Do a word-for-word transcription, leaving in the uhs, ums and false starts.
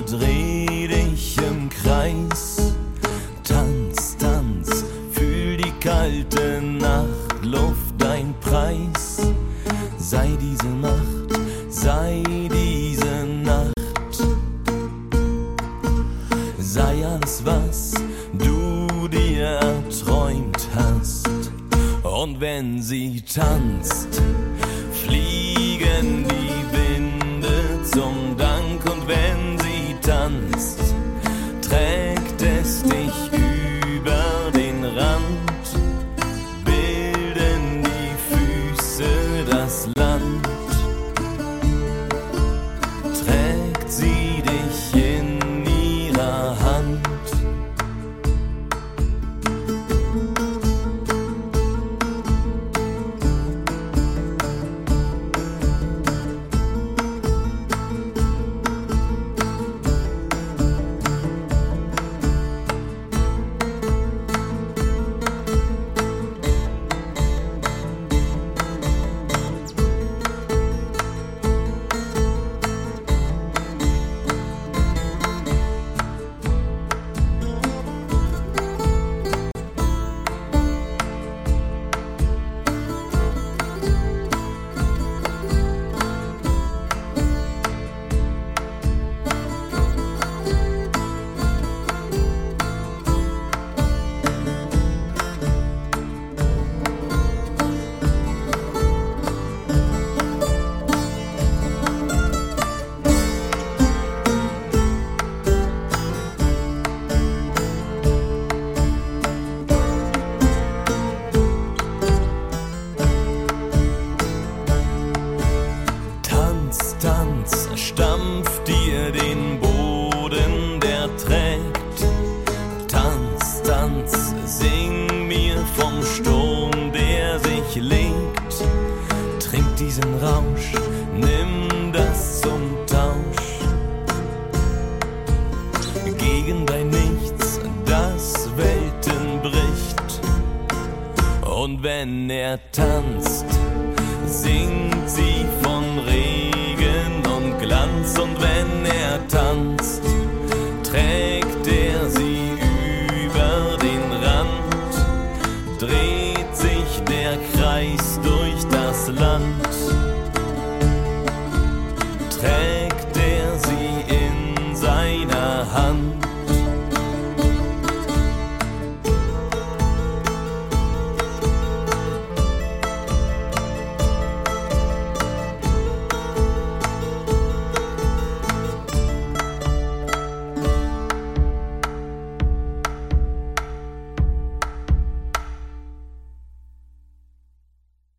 dreh dich im Kreis. Tanz, tanz, fühl die kalte Nachtluft, dein Preis. Sei diese Nacht, sei diese Nacht. Sei alles, was du dir erträumt hast. Und wenn sie tanzt, fliegen die Winde zum Dank. Und wenn sie tanzt, trägt es dich über den Rand, bilden die Füße das Land, trägt sie dich in ihrer Hand. Tanz, stampf dir den Boden, der trägt. Tanz, tanz, sing mir vom Sturm, der sich legt. Trink diesen Rausch, nimm das zum Tausch. Gegen dein Nichts, das Welten bricht. Und wenn er tanzt, singt sie von Regen und Glanz. Und wenn er tanzt, trägt er sie über den Rand, dreht sich der Kreis durch